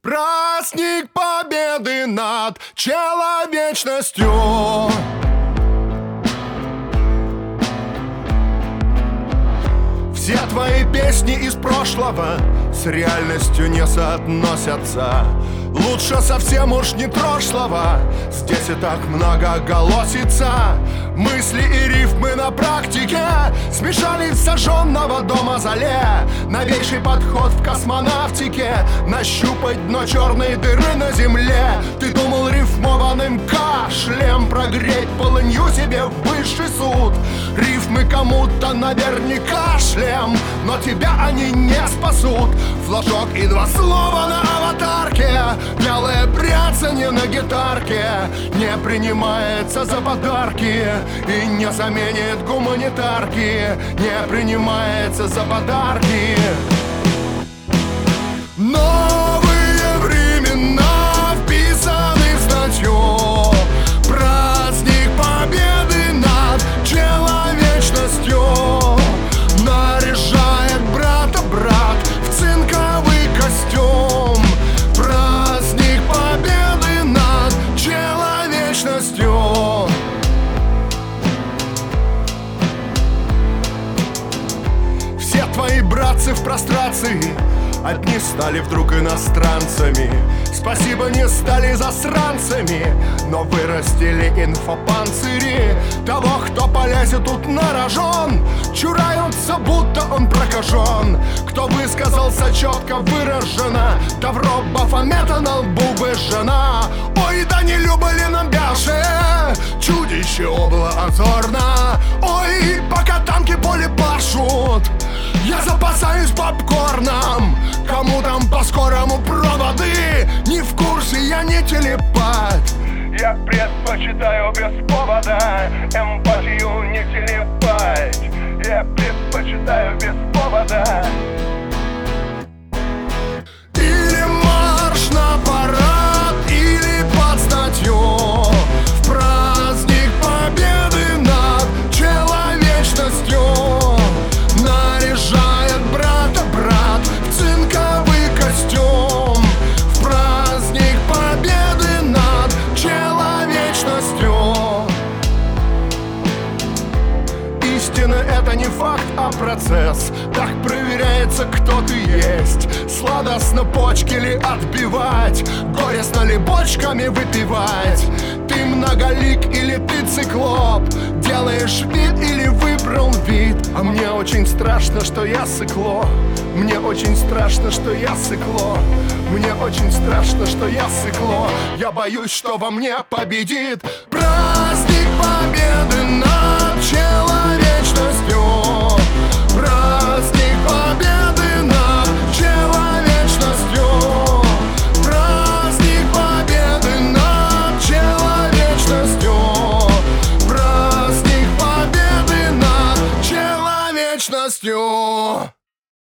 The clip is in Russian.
Праздник победы над человечностью. Все твои песни из прошлого с реальностью не соотносятся. Лучше совсем уж не трожь слова, здесь и так много голосится. Мысли и рифмы на практике смешались с сожженного дома золе. Новейший подход в космонавтике — нащупать дно черной дыры на земле. Ты думал рифмованным кашлем прогреть полынью себе в высший суд. Рифмы кому-то наверняка шлем, но тебя они не спасут. Флажок и два слова на аватарке, вялое бряцанье на гитарке не принимается за подарки и не заменит гуманитарки. Не принимается за подарки. Новые времена вписаны в статью. Праздник победы над человечностью. Наряжает брата брат в цинковый костюм. Праздник победы над человечностью. Все твои братцы в прострации одни стали вдруг иностранцами. Спасибо, не стали засранцами, но вырастили инфопанцири. Того, кто полезет тут на рожон, чураются, будто он прокажен. Кто высказался четко выраженно, тавро Бафомета на лбу выжжена. Ой, да не любили нам бяше, чудище обло озорно. Ой, пока танки поле пашут, я запасаюсь попкорном. Кому там по скорому проводы, не в курсе, я не телепат. Я предпочитаю без повода эмпатию не телепать. Я предпочитаю без повода. Или марш на парад, или под статью. В праздник победы над человечностью. Наряжает брата брат в цинковый костюм. В праздник победы над человечностью. Истина — это не факт, а процесс. Так проверяется, кто ты есть. Сладостно почки ли отбивать, горестно ли бочками выпивать. Ты многолик или ты циклоп, делаешь вид или выбрал вид. А мне очень страшно, что я сыкло. Мне очень страшно, что я сыкло. Мне очень страшно, что я сыкло. Я боюсь, что во мне победит